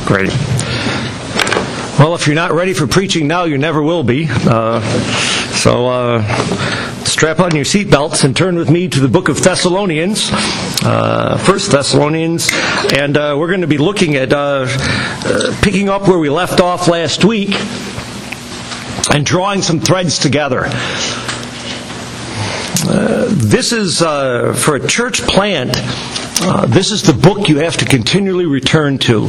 Great. Well, if you're not ready for preaching now, you never will be. So strap on your seatbelts and turn with me to the book of Thessalonians, 1 Thessalonians, and we're going to be looking at picking up where we left off last week and drawing some threads together. This is, for a church plant, this is the book you have to continually return to.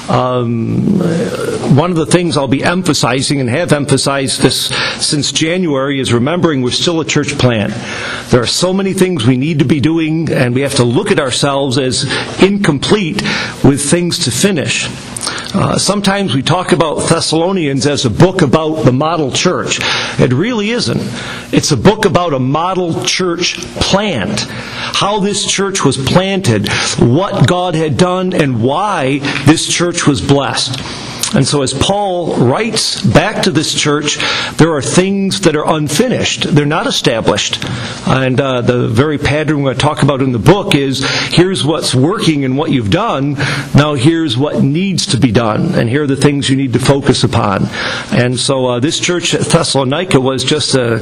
One of the things I'll be emphasizing, and have emphasized this since January, is remembering we're still a church plant. There are so many things we need to be doing, and we have to look at ourselves as incomplete with things to finish. Sometimes we talk about Thessalonians as a book about the model church. It really isn't. It's a book about a model church plant. How this church was planted, what God had done, and why this church was blessed. And so as Paul writes back to this church, there are things that are unfinished. They're not established. And the very pattern we're going to talk about in the book is, here's what's working and what you've done. Now here's what needs to be done. And here are the things you need to focus upon. And so this church at Thessalonica was just a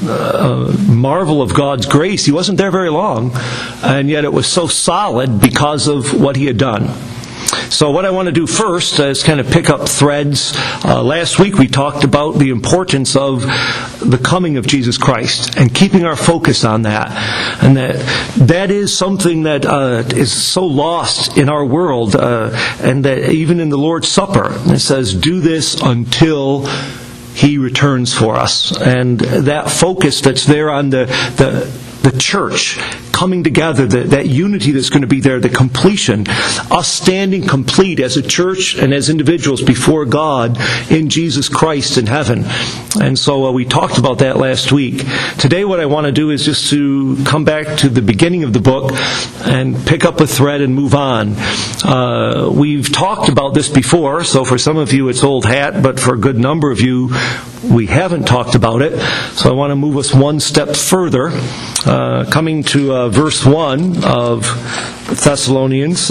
marvel of God's grace. He wasn't there very long. And yet it was so solid because of what he had done. So what I want to do first is kind of pick up threads. Last week we talked about the importance of the coming of Jesus Christ and keeping our focus on that. And that is something that is so lost in our world, and that even in the Lord's Supper, it says, do this until He returns for us. And that focus that's there on the church coming together, that unity that's going to be there, the completion, us standing complete as a church and as individuals before God in Jesus Christ in heaven. And so we talked about that last week. Today what I want to do is just to come back to the beginning of the book and pick up a thread and move on. We've talked about this before, so for some of you it's old hat, but for a good number of you we haven't talked about it. So I want to move us one step further, coming to verse 1 of Thessalonians,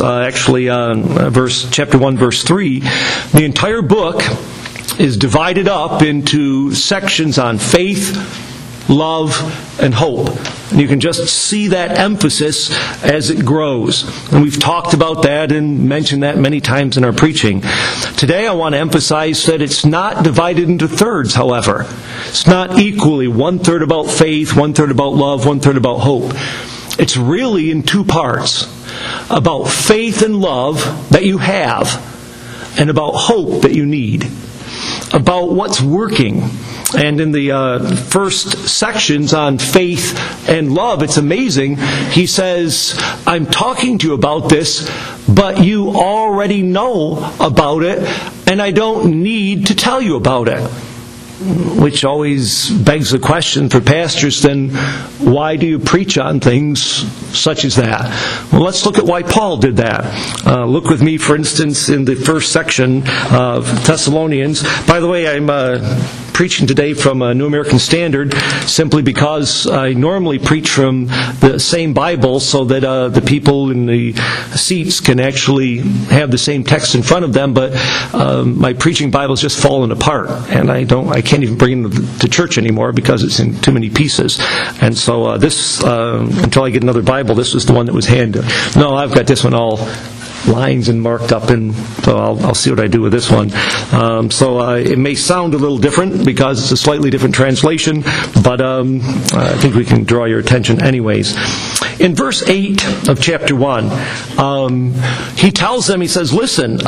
chapter 1, verse 3. The entire book is divided up into sections on faith, love, and hope. And you can just see that emphasis as it grows. And we've talked about that and mentioned that many times in our preaching. Today I want to emphasize that it's not divided into thirds, however. It's not equally 1/3 about faith, 1/3 about love, 1/3 about hope. It's really in two parts. About faith and love that you have, and about hope that you need. About what's working. And in the first sections on faith and love, it's amazing. He says, I'm talking to you about this, but you already know about it, and I don't need to tell you about it. Which always begs the question for pastors, then why do you preach on things such as that? Well, let's look at why Paul did that. Look with me, for instance, in the first section of Thessalonians. By the way, I'm preaching today from a New American Standard simply because I normally preach from the same Bible so that the people in the seats can actually have the same text in front of them, but my preaching Bible's just fallen apart, and I can't even bring it to church anymore because it's in too many pieces. And so this, until I get another Bible, this was the one that was handed. No, I've got this one all lines and marked up, and so I'll see what I do with this one. So it may sound a little different because it's a slightly different translation, but I think we can draw your attention anyways. In verse 8 of chapter 1, he tells them, he says, listen,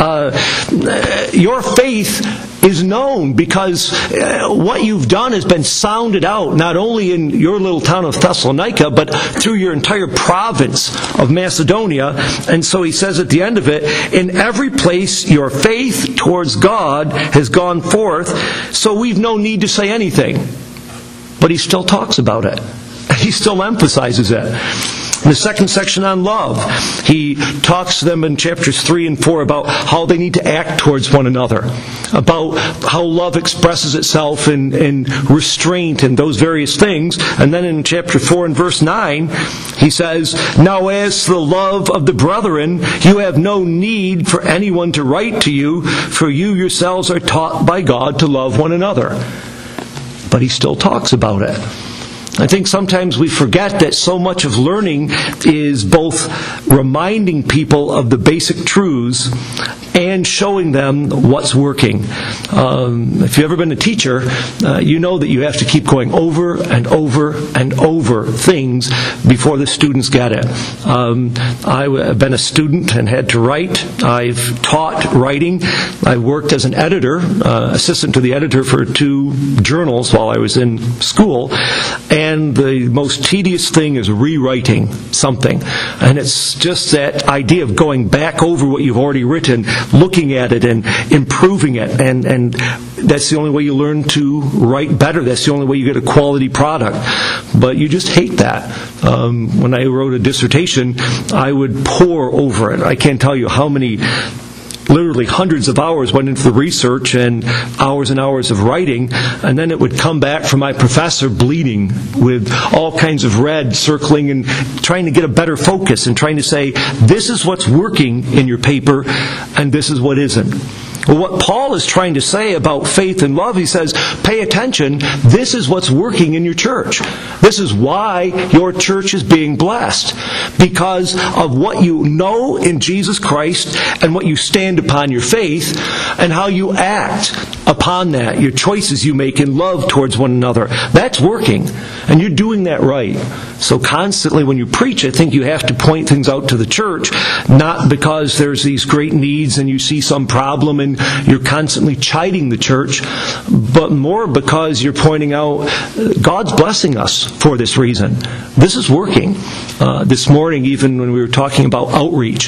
your faith is known because what you've done has been sounded out, not only in your little town of Thessalonica, but through your entire province of Macedonia. And so he says at the end of it, in every place your faith towards God has gone forth, so we've no need to say anything. But he still talks about it. He still emphasizes it. In the second section on love, he talks to them in chapters 3 and 4 about how they need to act towards one another, about how love expresses itself in restraint and those various things. And then in chapter 4 and verse 9, he says, "Now as to the love of the brethren, you have no need for anyone to write to you, for you yourselves are taught by God to love one another." But he still talks about it. I think sometimes we forget that so much of learning is both reminding people of the basic truths and showing them what's working. If you've ever been a teacher, you know that you have to keep going over and over and over things before the students get it. I've been a student and had to write. I've taught writing. I worked as an editor, assistant to the editor for 2 journals while I was in school. And the most tedious thing is rewriting something. And it's just that idea of going back over what you've already written, looking at it and improving it. And that's the only way you learn to write better. That's the only way you get a quality product. But you just hate that. When I wrote a dissertation, I would pore over it. I can't tell you how many, literally hundreds of hours went into the research and hours of writing, and then it would come back from my professor bleeding with all kinds of red circling and trying to get a better focus and trying to say, this is what's working in your paper and this is what isn't. Well, what Paul is trying to say about faith and love, he says, pay attention, this is what's working in your church. This is why your church is being blessed. Because of what you know in Jesus Christ and what you stand upon your faith and how you act upon that, your choices you make in love towards one another. That's working. And you're doing that right. So constantly when you preach, I think you have to point things out to the church, not because there's these great needs and you see some problem and you're constantly chiding the church, but more because you're pointing out God's blessing us for this reason. This is working. This morning, even when we were talking about outreach,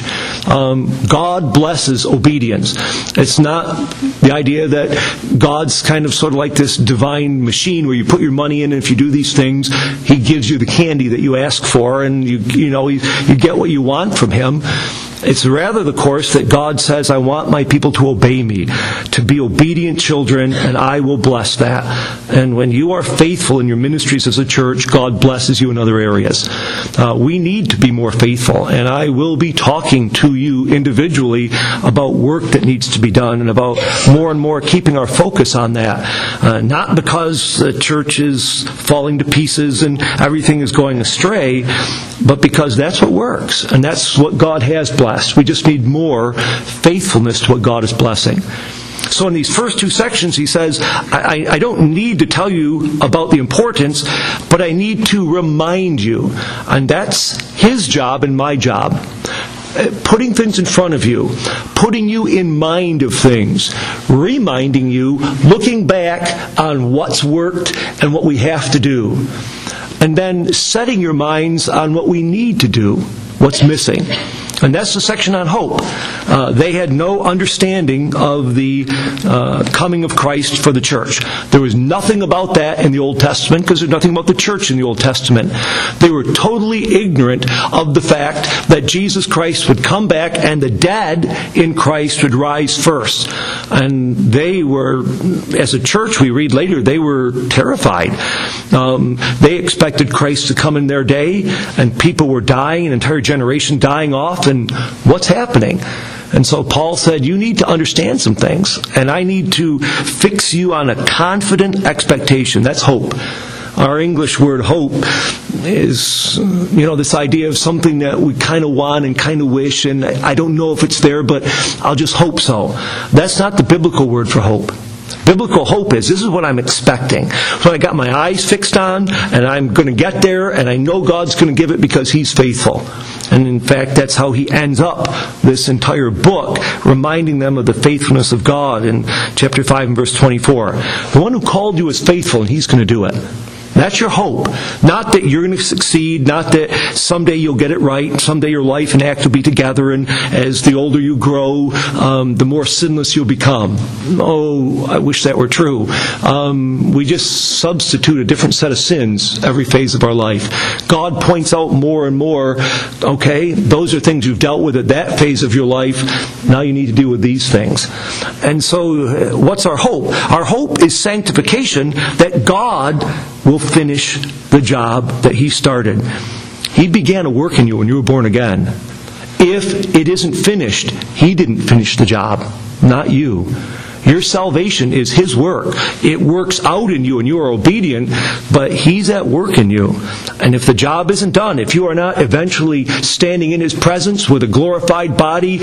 God blesses obedience. It's not the idea that God's kind of sort of like this divine machine where you put your money in and if you do these things, He gives you the candy that you ask for and you get what you want from Him. It's rather the course that God says, I want my people to obey me, to be obedient children, and I will bless that. And when you are faithful in your ministries as a church, God blesses you in other areas. We need to be more faithful, and I will be talking to you individually about work that needs to be done and about more and more keeping our focus on that. Not because the church is falling to pieces and everything is going astray, but because that's what works, and that's what God has blessed. We just need more faithfulness to what God is blessing. So in these first 2 sections, he says, I don't need to tell you about the importance, but I need to remind you. And that's his job and my job. Putting things in front of you, putting you in mind of things, reminding you, looking back on what's worked and what we have to do. And then setting your minds on what we need to do, what's missing. And that's the section on hope. They had no understanding of the coming of Christ for the church. There was nothing about that in the Old Testament because there's nothing about the church in the Old Testament. They were totally ignorant of the fact that Jesus Christ would come back and the dead in Christ would rise first. And they were, as a church, we read later, they were terrified. They expected Christ to come in their day, and people were dying, an entire generation dying off, and what's happening? And so Paul said, you need to understand some things, and I need to fix you on a confident expectation. That's hope. Our English word hope is, this idea of something that we kind of want and kind of wish, and I don't know if it's there, but I'll just hope so. That's not the biblical word for hope. Biblical hope is, this is what I'm expecting. What I got my eyes fixed on, and I'm going to get there, and I know God's going to give it because He's faithful. And in fact, that's how he ends up this entire book, reminding them of the faithfulness of God in chapter 5 and verse 24. The one who called you is faithful, and He's going to do it. That's your hope. Not that you're going to succeed, not that someday you'll get it right, someday your life and act will be together, and as the older you grow, the more sinless you'll become. Oh, I wish that were true. We just substitute a different set of sins every phase of our life. God points out more and more, okay, those are things you've dealt with at that phase of your life. Now you need to deal with these things. And so, what's our hope? Our hope is sanctification, that God will finish the job that He started. He began a work in you when you were born again. If it isn't finished, He didn't finish the job, not you. Your salvation is His work. It works out in you and you are obedient, but He's at work in you. And if the job isn't done, if you are not eventually standing in His presence with a glorified body,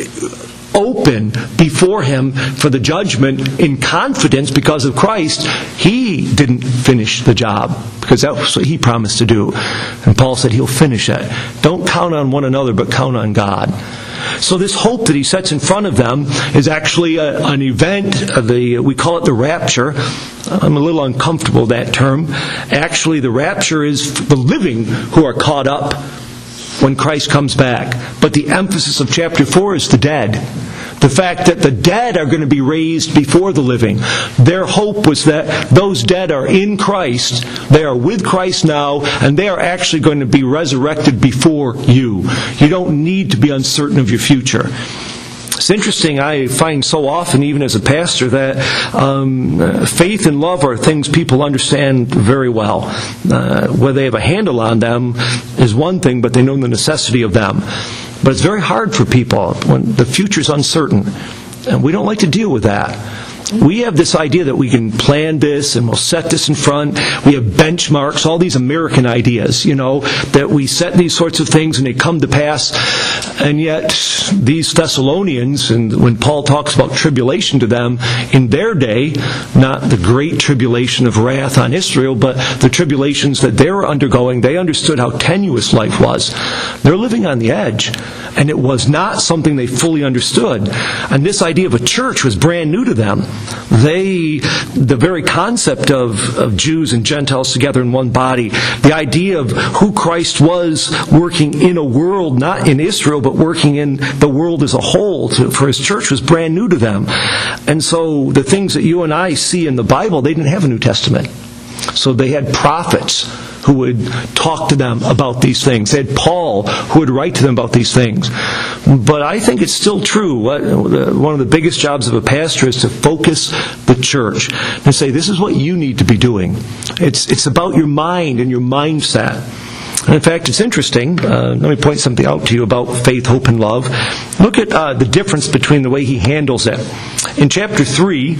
open before Him for the judgment in confidence because of Christ, He didn't finish the job, because that's what He promised to do. And Paul said He'll finish it. Don't count on one another, but count on God. So this hope that he sets in front of them is actually an event. We call it the rapture. I'm a little uncomfortable with that term. Actually, the rapture is the living who are caught up when Christ comes back. But the emphasis of chapter 4 is the dead. The fact that the dead are going to be raised before the living. Their hope was that those dead are in Christ, they are with Christ now, and they are actually going to be resurrected before you. You don't need to be uncertain of your future. It's interesting, I find so often, even as a pastor, that faith and love are things people understand very well. Whether they have a handle on them is one thing, but they know the necessity of them. But it's very hard for people when the future's uncertain. And we don't like to deal with that. We have this idea that we can plan this and we'll set this in front. We have benchmarks, all these American ideas, that we set these sorts of things and they come to pass. And yet, these Thessalonians, and when Paul talks about tribulation to them, in their day, not the great tribulation of wrath on Israel, but the tribulations that they were undergoing, they understood how tenuous life was. They're living on the edge. And it was not something they fully understood. And this idea of a church was brand new to them. The very concept of Jews and Gentiles together in one body, the idea of who Christ was working in a world, not in Israel, but working in the world as a whole for His church was brand new to them. And so the things that you and I see in the Bible, they didn't have a New Testament. So they had prophets who would talk to them about these things. They had Paul who would write to them about these things. But I think it's still true. One of the biggest jobs of a pastor is to focus the church and say, this is what you need to be doing. It's about your mind and your mindset. And in fact, it's interesting. Let me point something out to you about faith, hope, and love. Look at the difference between the way he handles it. In chapter 3,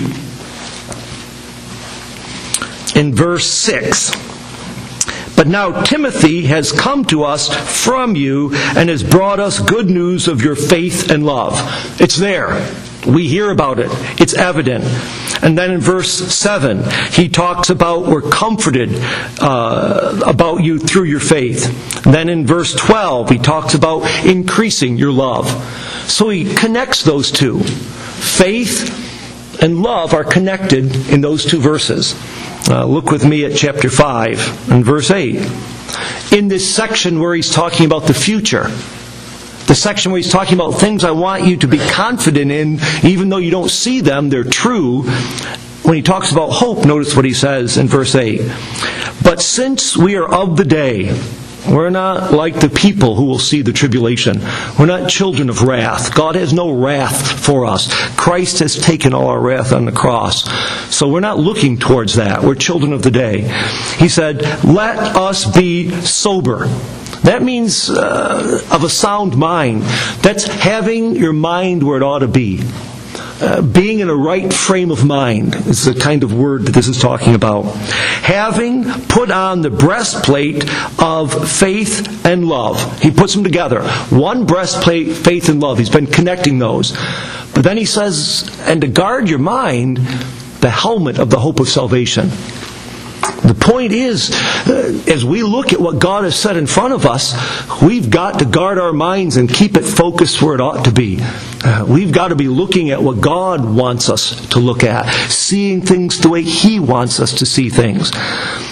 in verse 6, but now Timothy has come to us from you and has brought us good news of your faith and love. It's there. We hear about it. It's evident. And then in verse 7, he talks about we're comforted about you through your faith. And then in verse 12, he talks about increasing your love. So he connects those two. Faith and love are connected in those two verses. Look with me at chapter 5 and verse 8. In this section where he's talking about the future, the section where he's talking about things I want you to be confident in, even though you don't see them, they're true. When he talks about hope, notice what he says in verse 8. But since we are of the day, we're not like the people who will see the tribulation. We're not children of wrath. God has no wrath for us. Christ has taken all our wrath on the cross. So we're not looking towards that. We're children of the day. He said, let us be sober. That means of a sound mind. That's having your mind where it ought to be. Being in a right frame of mind is the kind of word that this is talking about. Having put on the breastplate of faith and love. He puts them together. One breastplate, faith and love. He's been connecting those. But then he says, and to guard your mind, the helmet of the hope of salvation. The point is, as we look at what God has set in front of us, we've got to guard our minds and keep it focused where it ought to be. We've got to be looking at what God wants us to look at, seeing things the way He wants us to see things.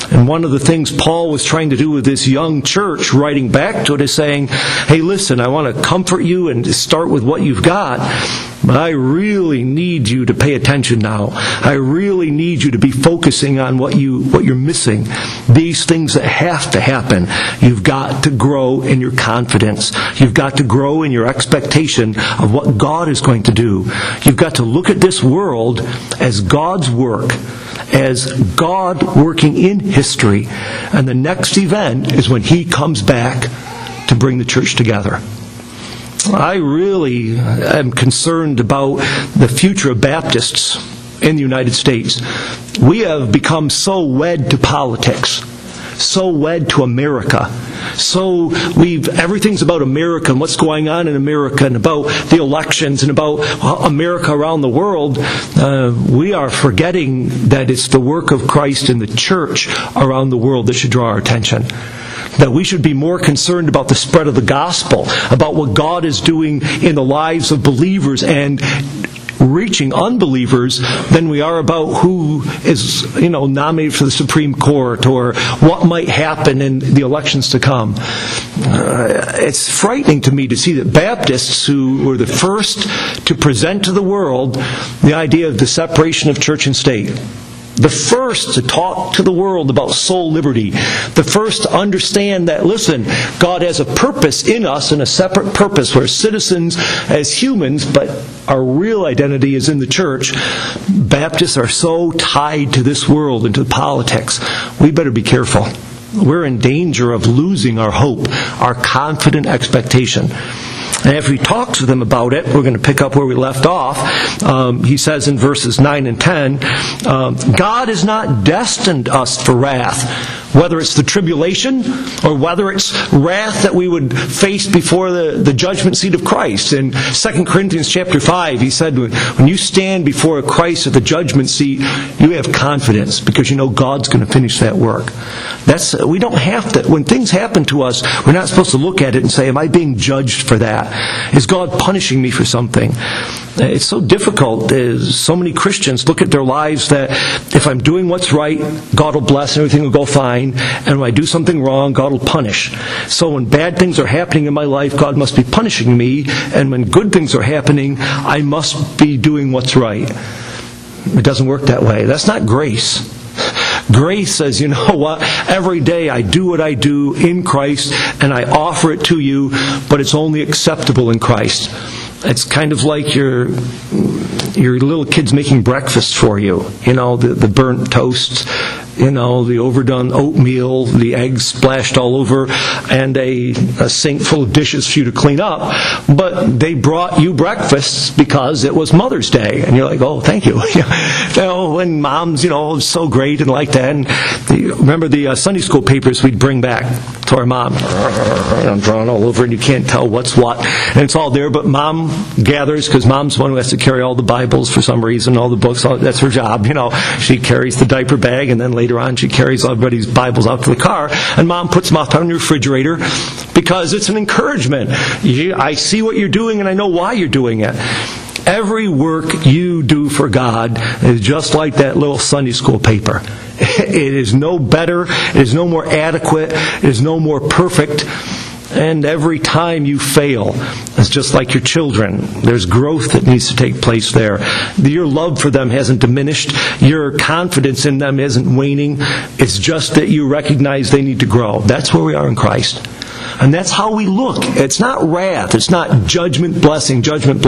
And one of the things Paul was trying to do with this young church, writing back to it, is saying, hey, listen, I want to comfort you and start with what you've got, but I really need you to pay attention now. I really need you to be focusing on what you're missing. These things that have to happen. You've got to grow in your confidence. You've got to grow in your expectation of what God is going to do. You've got to look at this world as God's work, as God working in history. And the next event is when He comes back to bring the church together. I really am concerned about the future of Baptists in the United States. We have become so wed to politics, so wed to America. So everything's about America and what's going on in America and about the elections and about America around the world. We are forgetting that it's the work of Christ in the church around the world that should draw our attention. That we should be more concerned about the spread of the gospel, about what God is doing in the lives of believers and reaching unbelievers, than we are about who is, nominated for the Supreme Court or what might happen in the elections to come. It's frightening to me to see that Baptists, who were the first to present to the world the idea of the separation of church and state, the first to talk to the world about soul liberty, the first to understand that, listen, God has a purpose in us and a separate purpose. We're citizens as humans, but our real identity is in the church. Baptists are so tied to this world and to politics. We better be careful. We're in danger of losing our hope, our confident expectation. And after he talks to them about it, we're going to pick up where we left off. He says in verses 9 and 10, God has not destined us for wrath, whether it's the tribulation or whether it's wrath that we would face before the judgment seat of Christ. In 2 Corinthians chapter 5, he said, when you stand before Christ at the judgment seat, you have confidence because you know God's going to finish that work. We don't have to. When things happen to us, we're not supposed to look at it and say, am I being judged for that? Is God punishing me for something? It's so difficult. So many Christians look at their lives that if I'm doing what's right, God will bless and everything will go fine. And when I do something wrong, God will punish. So when bad things are happening in my life, God must be punishing me. And when good things are happening, I must be doing what's right. It doesn't work that way. That's not grace. Grace says, you know what? Every day I do what I do in Christ and I offer it to you, but it's only acceptable in Christ. It's kind of like your little kids making breakfast for you. The burnt toast, the overdone oatmeal, the eggs splashed all over, and a sink full of dishes for you to clean up. But they brought you breakfast because it was Mother's Day. And you're like, oh, thank you. When mom's, so great and like that. And remember the Sunday school papers we'd bring back to our mom. I'm drawn all over and you can't tell what's what. And it's all there, but mom gathers, because mom's the one who has to carry all the Bibles for some reason, all the books. That's her job. She carries the diaper bag, and then later on she carries everybody's Bibles out to the car, and mom puts them out on the refrigerator because it's an encouragement. I see what you're doing and I know why you're doing it. Every work you do for God is just like that little Sunday school paper. It is no better, it is no more adequate, it is no more perfect. And every time you fail, it's just like your children. There's growth that needs to take place there. Your love for them hasn't diminished. Your confidence in them isn't waning. It's just that you recognize they need to grow. That's where we are in Christ. And that's how we look. It's not wrath. It's not judgment, blessing.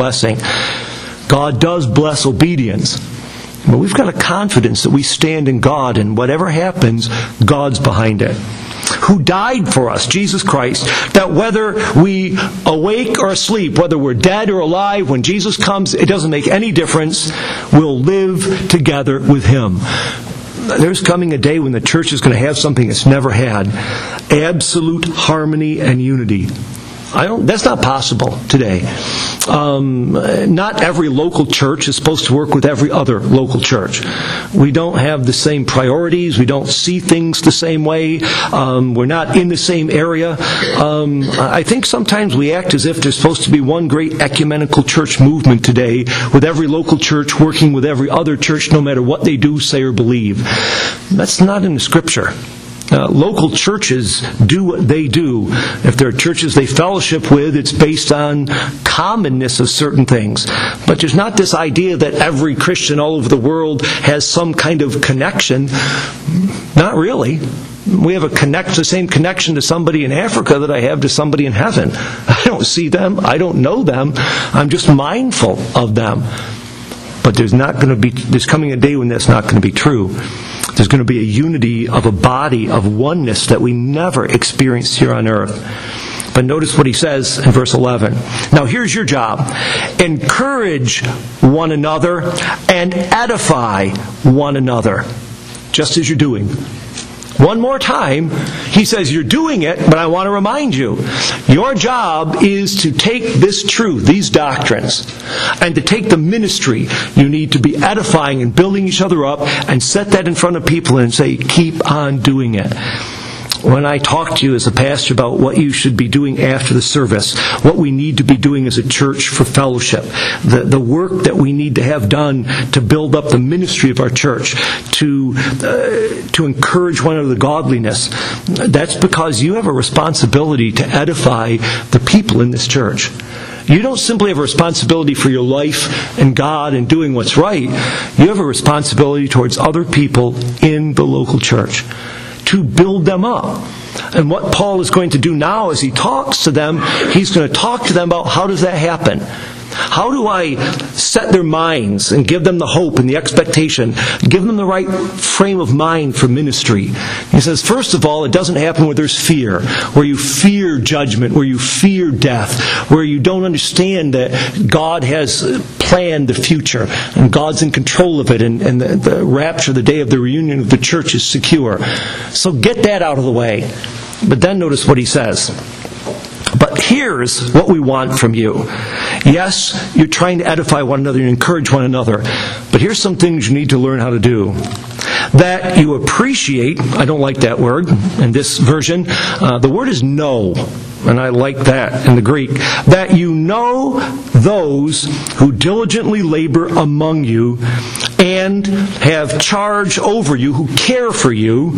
God does bless obedience. But we've got a confidence that we stand in God, and whatever happens, God's behind it. Who died for us, Jesus Christ, that whether we awake or asleep, whether we're dead or alive, when Jesus comes, it doesn't make any difference. We'll live together with Him. There's coming a day when the church is going to have something it's never had. Absolute harmony and unity. That's not possible today. Not every local church is supposed to work with every other local church. We don't have the same priorities. We don't see things the same way. We're not in the same area. I think sometimes we act as if there's supposed to be one great ecumenical church movement today, with every local church working with every other church no matter what they do, say, or believe. That's not in the Scripture. Local churches do what they do. If there are churches they fellowship with, it's based on commonness of certain things. But there's not this idea that every Christian all over the world has some kind of connection. Not really. We have the same connection to somebody in Africa that I have to somebody in heaven. I don't see them. I don't know them. I'm just mindful of them. But there's coming a day when that's not going to be true. There's going to be a unity of a body of oneness that we never experienced here on earth. But notice what he says in verse 11. Now here's your job. Encourage one another and edify one another, just as you're doing. One more time, he says, you're doing it, but I want to remind you, your job is to take this truth, these doctrines, and to take the ministry. You need to be edifying and building each other up and set that in front of people and say, keep on doing it. When I talk to you as a pastor about what you should be doing after the service, what we need to be doing as a church for fellowship, the work that we need to have done to build up the ministry of our church, to encourage one another godliness, that's because you have a responsibility to edify the people in this church. You don't simply have a responsibility for your life and God and doing what's right. You have a responsibility towards other people in the local church, to build them up. And what Paul is going to do now as he talks to them, he's going to talk to them about how does that happen? How do I set their minds and give them the hope and the expectation, give them the right frame of mind for ministry? He says, first of all, it doesn't happen where there's fear, where you fear judgment, where you fear death, where you don't understand that God has planned the future and God's in control of it, and the rapture, the day of the reunion of the church, is secure. So get that out of the way. But then notice what he says. But here's what we want from you. Yes, you're trying to edify one another and encourage one another. But here's some things you need to learn how to do. That you appreciate, I don't like that word in this version. The word is know, and I like that in the Greek. That you know those who diligently labor among you and have charge over you, who care for you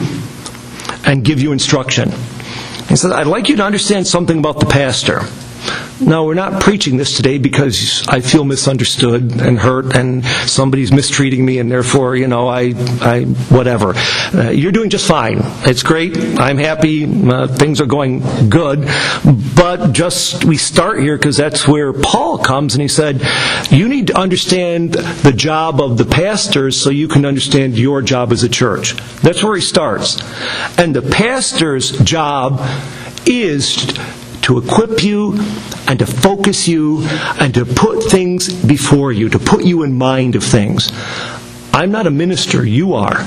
and give you instruction. He says, I'd like you to understand something about the pastor. Now, we're not preaching this today because I feel misunderstood and hurt and somebody's mistreating me and therefore, I whatever. You're doing just fine. It's great. I'm happy. Things are going good. But we start here because that's where Paul comes, and he said, you need to understand the job of the pastors so you can understand your job as a church. That's where he starts. And the pastor's job is to equip you and to focus you and to put things before you, to put you in mind of things. I'm not a minister, you are.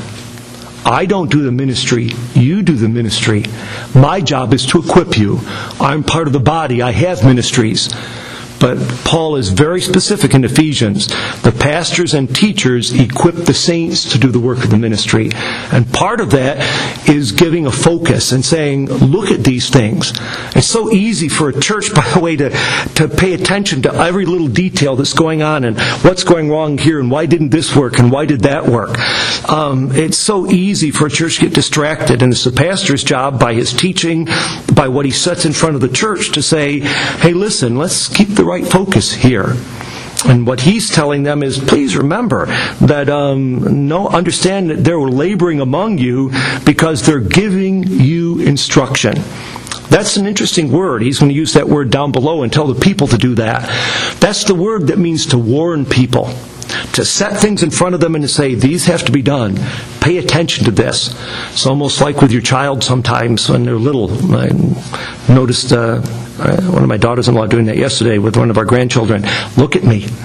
I don't do the ministry, you do the ministry. My job is to equip you. I'm part of the body, I have ministries. But Paul is very specific in Ephesians. The pastors and teachers equip the saints to do the work of the ministry. And part of that is giving a focus and saying, look at these things. It's so easy for a church, by the way, to pay attention to every little detail that's going on and what's going wrong here and why didn't this work and why did that work. It's so easy for a church to get distracted. And it's the pastor's job, by his teaching, by what he sets in front of the church, to say, hey, listen, let's keep the right focus here. And what he's telling them is, please remember that understand that they're laboring among you because they're giving you instruction. That's an interesting word. He's going to use that word down below and tell the people to do that. That's the word that means to warn people, to set things in front of them and to say, these have to be done. Pay attention to this. It's almost like with your child sometimes when they're little. I noticed one of my daughters-in-law doing that yesterday with one of our grandchildren. Look at me.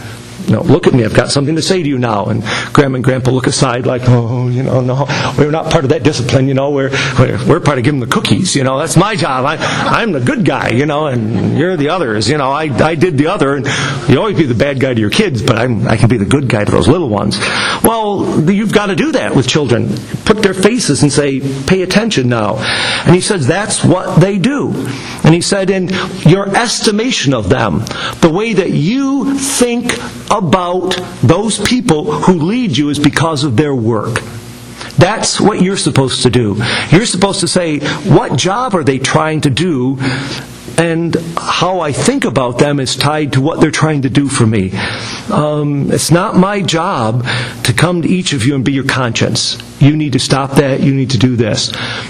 look at me, I've got something to say to you now. And Grandma and Grandpa look aside like, no, we're not part of that discipline, we're part of giving the cookies, that's my job. I'm the good guy, and you're the others, I did the other, and you always be the bad guy to your kids, but I can be the good guy to those little ones. Well, you've got to do that with children. Put their faces and say, pay attention now. And he says that's what they do. And he said, in your estimation of them, the way that you think about those people who lead you is because of their work. That's what you're supposed to do. You're supposed to say, what job are they trying to do? And how I think about them is tied to what they're trying to do for me. It's not my job to come to each of you and be your conscience. You need to stop that. You need to do this.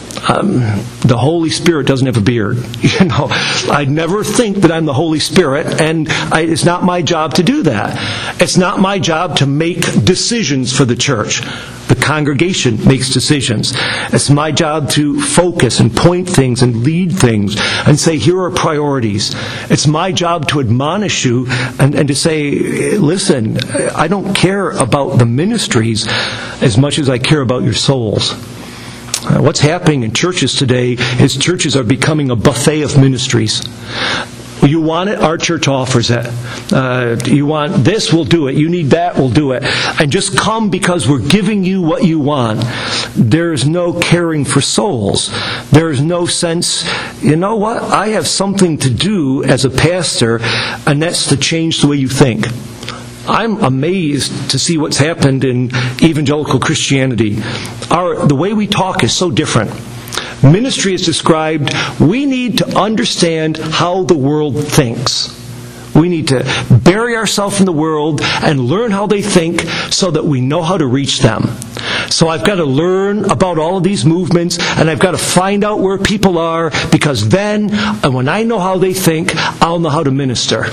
The Holy Spirit doesn't have a beard. I never think that I'm the Holy Spirit, and it's not my job to do that. It's not my job to make decisions for the church. The congregation makes decisions. It's my job to focus and point things and lead things and say, here are priorities. It's my job to admonish you and to say, listen, I don't care about the ministries as much as I care about your souls. What's happening in churches today is churches are becoming a buffet of ministries. You want it? Our church offers it. You want this? We'll do it. You need that? We'll do it. And just come because we're giving you what you want. There's no caring for souls. There's no sense, you know what? I have something to do as a pastor, and that's to change the way you think. I'm amazed to see what's happened in evangelical Christianity. The way we talk is so different. Ministry is described, we need to understand how the world thinks. We need to bury ourselves in the world and learn how they think so that we know how to reach them. So I've got to learn about all of these movements, and I've got to find out where people are, because then, when I know how they think, I'll know how to minister.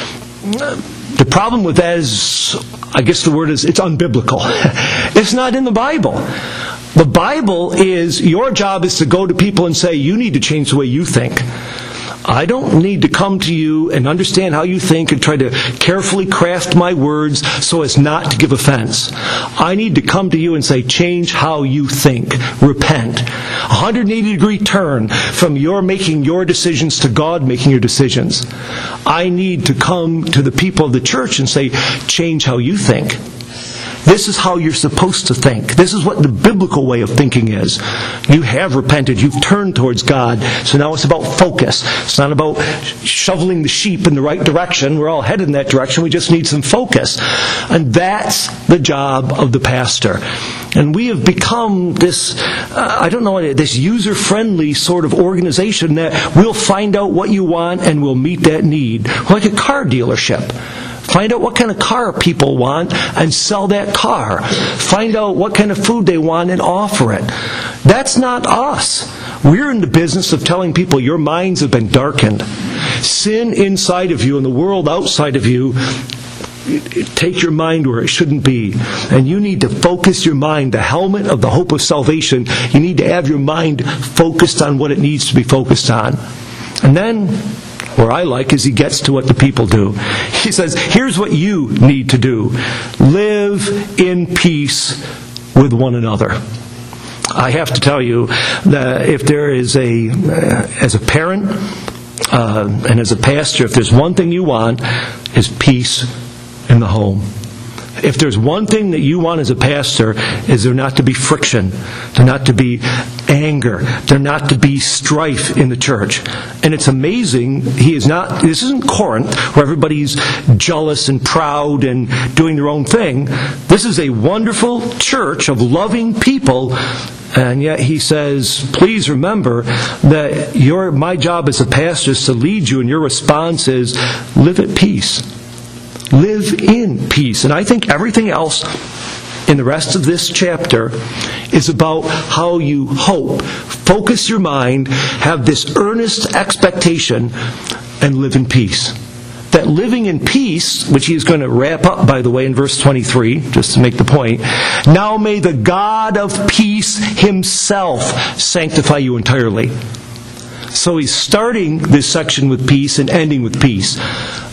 The problem with that is, I guess the word is, it's unbiblical. It's not in the Bible. The Bible is, your job is to go to people and say, you need to change the way you think. I don't need to come to you and understand how you think and try to carefully craft my words so as not to give offense. I need to come to you and say, change how you think. Repent. 180-degree turn from your making your decisions to God making your decisions. I need to come to the people of the church and say, change how you think. This is how you're supposed to think. This is what the biblical way of thinking is. You have repented. You've turned towards God. So now it's about focus. It's not about shoveling the sheep in the right direction. We're all headed in that direction. We just need some focus. And that's the job of the pastor. And we have become this, this user-friendly sort of organization that we'll find out what you want and we'll meet that need. Like a car dealership. Find out what kind of car people want and sell that car. Find out what kind of food they want and offer it. That's not us. We're in the business of telling people your minds have been darkened. Sin inside of you and the world outside of you take your mind where it shouldn't be. And you need to focus your mind, the helmet of the hope of salvation. You need to have your mind focused on what it needs to be focused on. And then, where I like is he gets to what the people do. He says, here's what you need to do. Live in peace with one another. I have to tell you that if there is as a parent and as a pastor, if there's one thing you want, is peace in the home. If there's one thing that you want as a pastor, is there not to be friction, there not to be anger, there not to be strife in the church. And it's amazing, this isn't Corinth, where everybody's jealous and proud and doing their own thing. This is a wonderful church of loving people, and yet he says, please remember that my job as a pastor is to lead you, and your response is, live at peace. Live in peace. And I think everything else in the rest of this chapter is about how you hope. Focus your mind, have this earnest expectation, and live in peace. That living in peace, which he's going to wrap up, by the way, in verse 23, just to make the point, now may the God of peace himself sanctify you entirely. So he's starting this section with peace and ending with peace.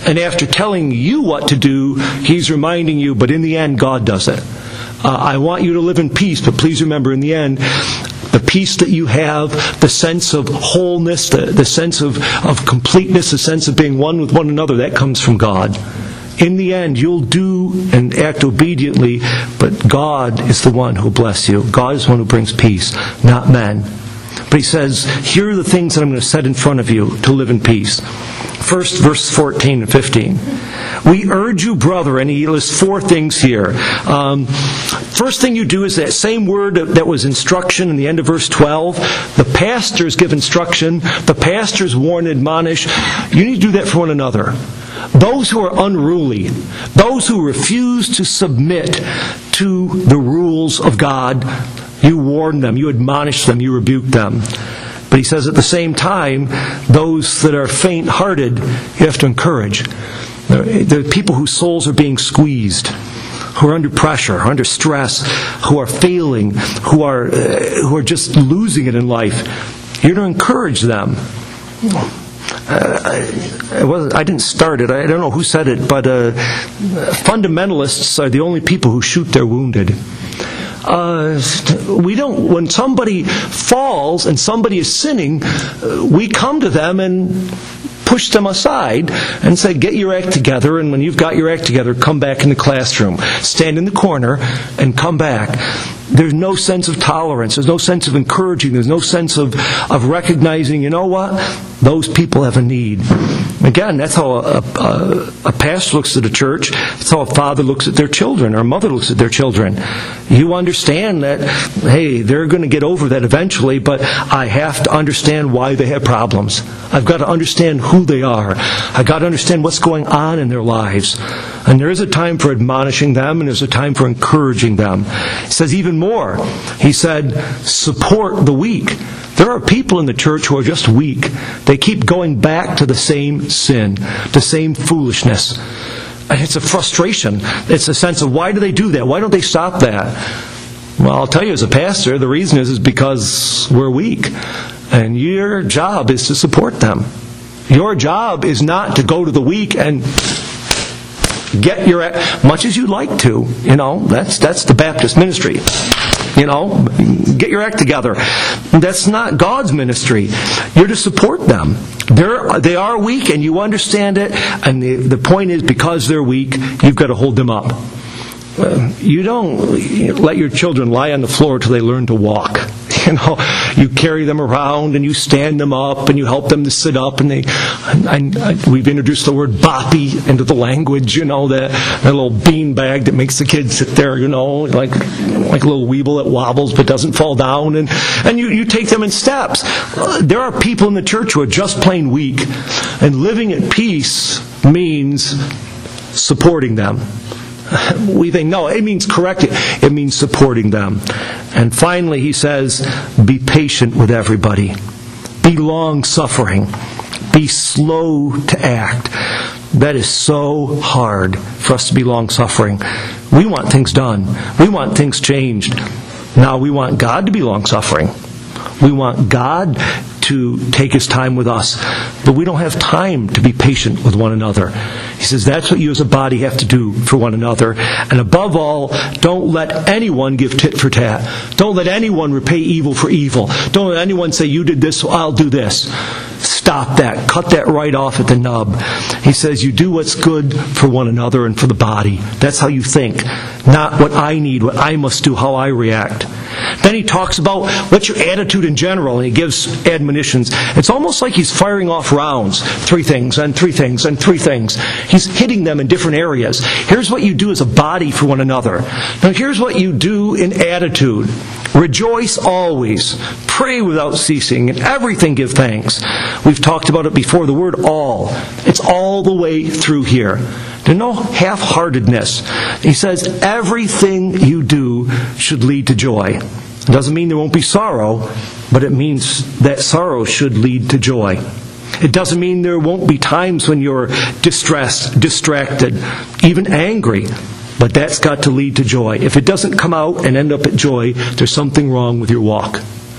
And after telling you what to do, He's reminding you, but in the end, God does it. I want you to live in peace, but please remember, in the end, the peace that you have, the sense of wholeness, the sense of completeness, the sense of being one with one another, that comes from God. In the end, you'll do and act obediently, but God is the one who will bless you. God is the one who brings peace, not men. But He says, here are the things that I'm going to set in front of you to live in peace. First, verse 14 and 15. We urge you, brother, and he lists 4 things here. First thing you do is that same word that was instruction in the end of verse 12. The pastors give instruction. The pastors warn and admonish. You need to do that for one another. Those who are unruly, those who refuse to submit to the rules of God, you warn them, you admonish them, you rebuke them. But he says at the same time, those that are faint-hearted, you have to encourage. The people whose souls are being squeezed, who are under pressure, under stress, who are failing, who are just losing it in life. You're to encourage them. I didn't start it. I don't know who said it, but fundamentalists are the only people who shoot their wounded. When somebody falls and somebody is sinning, we come to them and push them aside and say, get your act together, and when you've got your act together, come back in the classroom. Stand in the corner and come back. There's no sense of tolerance. There's no sense of encouraging. There's no sense of recognizing, you know what? Those people have a need. Again, that's how a pastor looks at a church. That's how a father looks at their children, or a mother looks at their children. You understand that, hey, they're going to get over that eventually, but I have to understand why they have problems. I've got to understand who they are. I've got to understand what's going on in their lives. And there is a time for admonishing them, and there's a time for encouraging them. He says even more. He said, support the weak. There are people in the church who are just weak. They keep going back to the same sin, the same foolishness. And it's a frustration. It's a sense of, why do they do that? Why don't they stop that? Well, I'll tell you as a pastor, the reason is because we're weak. And your job is to support them. Your job is not to go to the weak and get your act, much as you'd like to. That's the Baptist ministry. Get your act together. That's not God's ministry. You're to support them. They are weak, and you understand it. And the point is, because they're weak, you've got to hold them up. You don't let your children lie on the floor until they learn to walk. You carry them around and you stand them up and you help them to sit up. And we've introduced the word boppy into the language. That little bean bag that makes the kids sit there. Like a little weeble that wobbles but doesn't fall down. And you take them in steps. There are people in the church who are just plain weak, and living at peace means supporting them. We think, no, it means correcting. It means supporting them. And finally, he says, be patient with everybody. Be long-suffering. Be slow to act. That is so hard for us to be long-suffering. We want things done. We want things changed. Now we want God to be long-suffering. We want God to take His time with us. But we don't have time to be patient with one another. He says that's what you as a body have to do for one another. And above all, don't let anyone give tit for tat. Don't let anyone repay evil for evil. Don't let anyone say, you did this, so I'll do this. Stop that. Cut that right off at the nub. He says you do what's good for one another and for the body. That's how you think. Not what I need, what I must do, how I react. Then he talks about what's your attitude in general, and he gives admonitions. It's almost like he's firing off rounds. 3 things, and 3 things, and 3 things. He's hitting them in different areas. Here's what you do as a body for one another. Now here's what you do in attitude. Rejoice always. Pray without ceasing. In everything give thanks. We've talked about it before, the word all. It's all the way through here. There's no half-heartedness. He says everything you do should lead to joy. It doesn't mean there won't be sorrow, but it means that sorrow should lead to joy. It doesn't mean there won't be times when you're distressed, distracted, even angry. But that's got to lead to joy. If it doesn't come out and end up at joy, there's something wrong with your walk.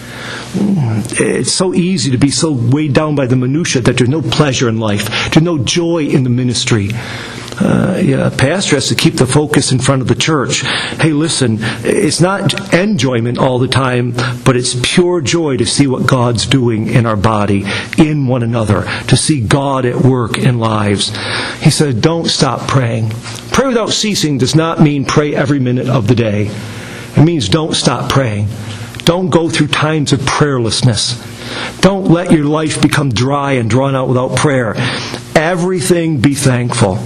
It's so easy to be so weighed down by the minutia that there's no pleasure in life. There's no joy in the ministry. A pastor has to keep the focus in front of the church. Hey, listen, it's not enjoyment all the time, but it's pure joy to see what God's doing in our body, in one another, to see God at work in lives. He said, don't stop praying. Pray without ceasing does not mean pray every minute of the day. It means don't stop praying. Don't go through times of prayerlessness. Don't let your life become dry and drawn out without prayer. Everything be thankful.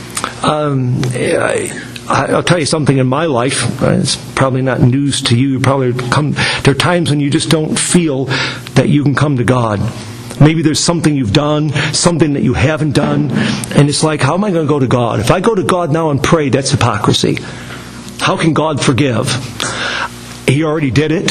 I'll tell you something in my life. It's probably not news to you. There are times when you just don't feel that you can come to God. Maybe there's something you've done, something that you haven't done, and it's like, how am I going to go to God? If I go to God now and pray, that's hypocrisy. How can God forgive? He already did it.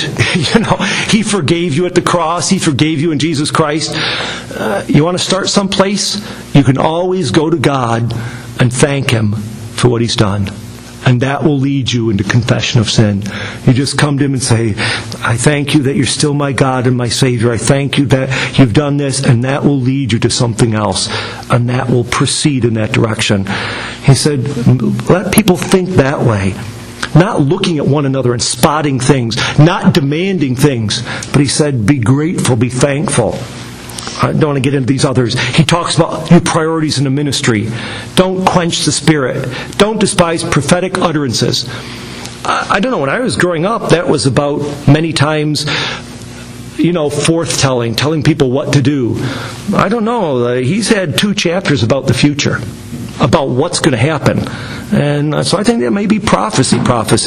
He forgave you at the cross. He forgave you in Jesus Christ. You want to start someplace? You can always go to God and thank Him for what He's done. And that will lead you into confession of sin. You just come to Him and say, I thank you that you're still my God and my Savior. I thank you that you've done this, and that will lead you to something else. And that will proceed in that direction. He said, let people think that way. Not looking at one another and spotting things, not demanding things. But He said, be grateful, be thankful. I don't want to get into these others. He talks about your priorities in the ministry. Don't quench the Spirit. Don't despise prophetic utterances. I don't know, when I was growing up, that was about many times, forth-telling, telling people what to do. I don't know. He's had 2 chapters about the future, about what's going to happen. And so I think that may be prophecy.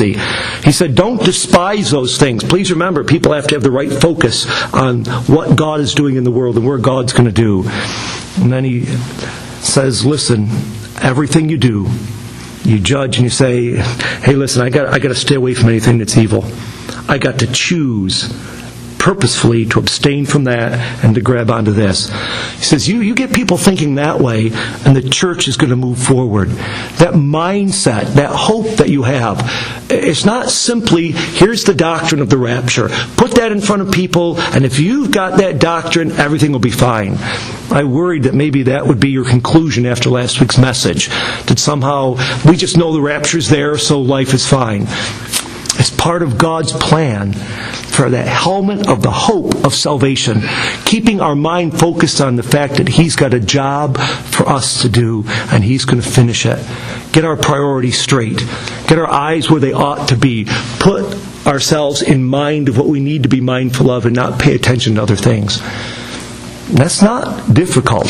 He said, don't despise those things. Please remember, people have to have the right focus on what God is doing in the world and where God's going to do. And then he says, listen, everything you do, you judge and you say, hey, listen, I got to stay away from anything that's evil. I got to choose purposefully to abstain from that and to grab onto this. He says, you get people thinking that way, and the church is going to move forward. That mindset, that hope that you have, it's not simply, here's the doctrine of the rapture. Put that in front of people, and if you've got that doctrine, everything will be fine. I worried that maybe that would be your conclusion after last week's message, that somehow we just know the rapture's there, so life is fine. It's part of God's plan for that helmet of the hope of salvation, keeping our mind focused on the fact that He's got a job for us to do, and He's going to finish it. Get our priorities straight. Get our eyes where they ought to be. Put ourselves in mind of what we need to be mindful of and not pay attention to other things. That's not difficult.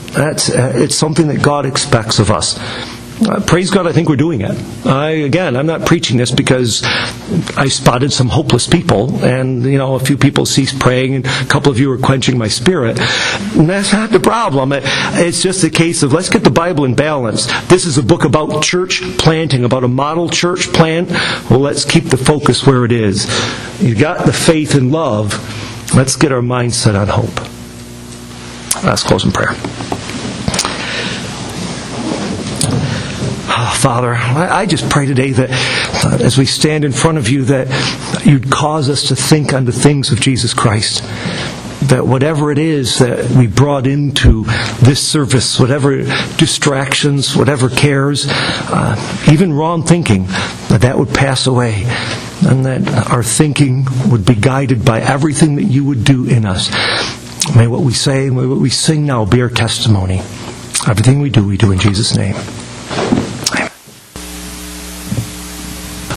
It's something that God expects of us. Praise God, I think we're doing it. I'm not preaching this because I spotted some hopeless people, and a few people ceased praying, and a couple of you are quenching my spirit. And that's not the problem. It's just a case of, let's get the Bible in balance. This is a book about church planting, about a model church plant. Well, let's keep the focus where it is. You got the faith and love. Let's get our mind set on hope. Let's close in prayer. Father, I just pray today that as we stand in front of you, that you'd cause us to think on the things of Jesus Christ. That whatever it is that we brought into this service, whatever distractions, whatever cares, even wrong thinking, that would pass away. And that our thinking would be guided by everything that you would do in us. May what we say, may what we sing now be our testimony. Everything we do in Jesus' name.